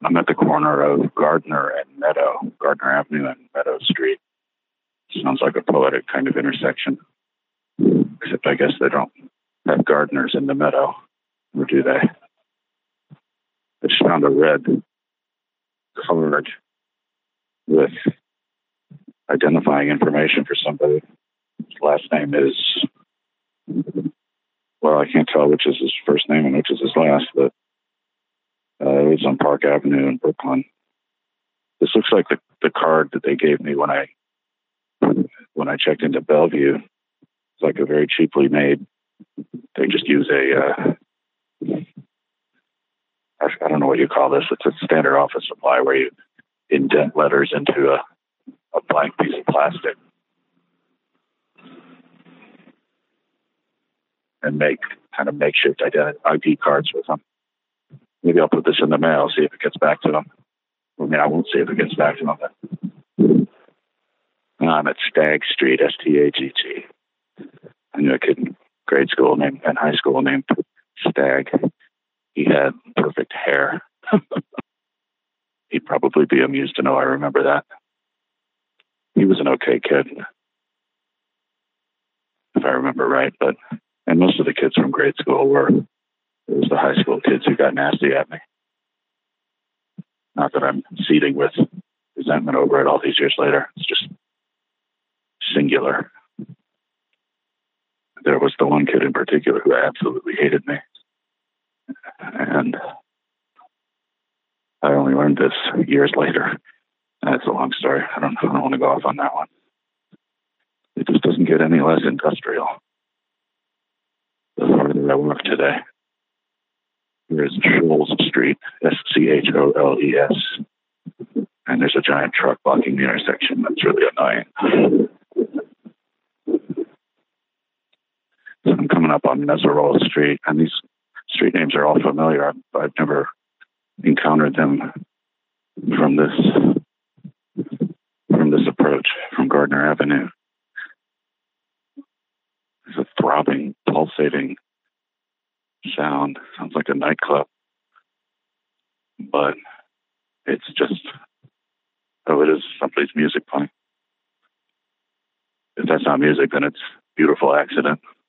I'm at the corner of Gardner Avenue and Meadow Street. Sounds like a poetic kind of intersection. Except I guess they don't have gardeners in the meadow, or do they? I just found a red card with identifying information for somebody. His last name is, well, I can't tell which is his first name and which is his last, but it was on Park Avenue in Brooklyn. This looks like the card that they gave me when I checked into Bellevue. It's like a very cheaply made. They just use I don't know what you call this. It's a standard office supply where you indent letters into a blank piece of plastic and make kind of makeshift ID cards with them. Maybe I'll put this in the mail, see if it gets back to them. I mean, I won't see if it gets back to them. But I'm at Stagg Street, Stagg. I knew a kid in grade school and high school named Stagg. He had perfect hair. He'd probably be amused to know I remember that. He was an okay kid, if I remember right. And most of the kids from grade school were. It was the high school kids who got nasty at me. Not that I'm seething with resentment over it all these years later. It's just singular. There was the one kid in particular who absolutely hated me. And I only learned this years later. That's a long story. I don't want to go off on that one. It just doesn't get any less industrial the farther I walk today. There's Scholes Street, Scholes, and there's a giant truck blocking the intersection. That's really annoying. So I'm coming up on Meserole Street, and these street names are all familiar. I've never encountered them from this approach from Gardner Avenue. There's a throbbing, pulsating sound. Sounds like a nightclub, but it's just it is somebody's music playing. If that's not music, then it's beautiful accident.